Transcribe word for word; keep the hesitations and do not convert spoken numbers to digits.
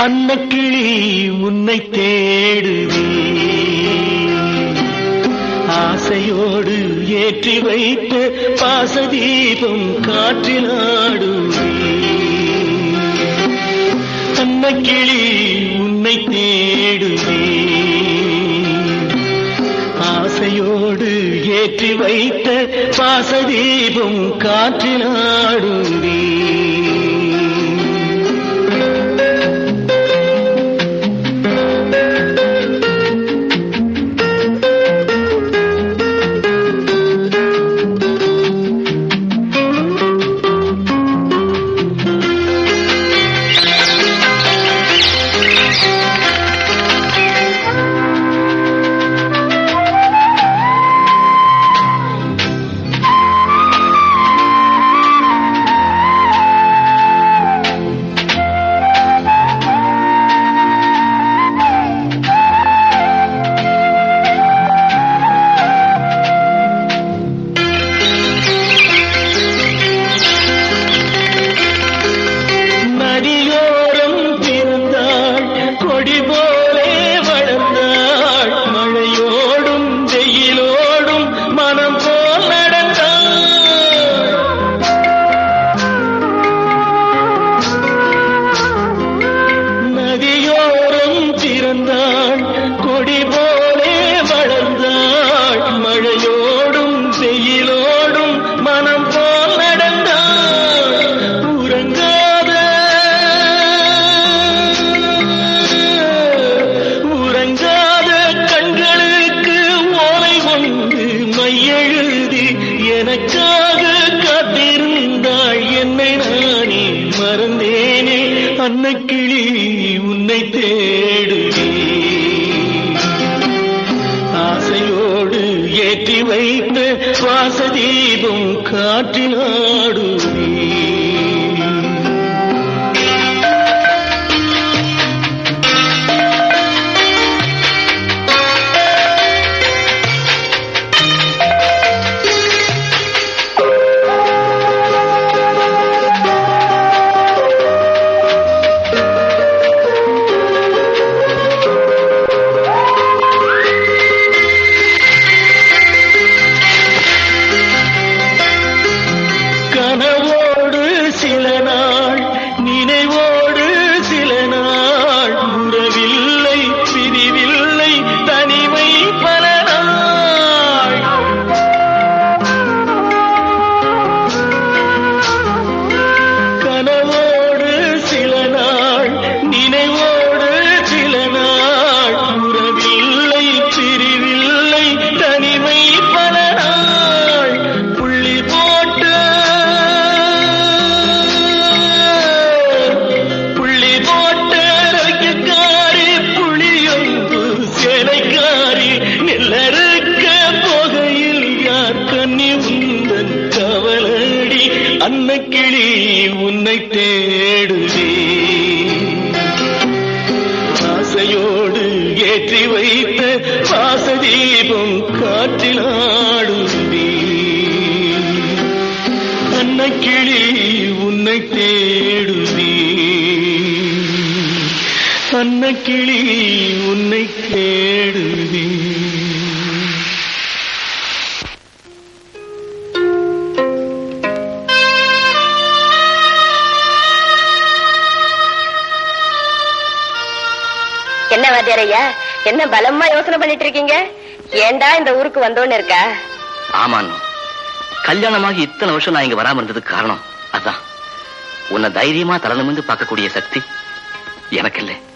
அன்னக்கிளி உன்னை தேடுவே, ஆசையோடு ஏற்றி வைத்த பாசதீபம் காற்றிலாடுவே. அன்னக்கிளி உன்னை தேடுவே, ஆசையோடு ஏற்றி வைத்த பாசதீபம் காற்றிலாடுவே. எனக்காக காத்திருந்தாள், என்னை நானே மறந்தேனே. அன்னக்கிளி உன்னை தேடுவே, ஆசையோடு ஏற்றி வைத்த வாசதீபம் காற்றிலாடுவே. கனவோடு சில நாள், நினைவோடு சில நாள், உறவில்லை பிரிவில்லை தனிமை பல நாள். கனவோடு சில நாள், நினைவோடு சில நாள், உறவில்லை பிரிவில்லை தனிமை பல நாள். புள்ளி போட்டு அன்னக்கிளி உன்னை தேடுவே, ஆசையோடு ஏற்றி வைத்த வாசதீபம் காற்றிலாடுவே. அன்னக்கிளி உன்னை தேடுவே, அன்னக்கிளி உன்னை தேடுவே. என்ன வாத்தியாரையா, என்ன பலமா யோசனை பண்ணிட்டு இருக்கீங்க? ஏண்டா இந்த ஊருக்கு வந்தோன்னு இருக்கா? ஆமான், கல்யாணமாகி இத்தனை வருஷம் நான் இங்க வராம இருந்ததுக்கு காரணம் அதான். உன்னை தைரியமா தலை நிமிர்ந்து பார்க்கக்கூடிய சக்தி எனக்கு இல்லை.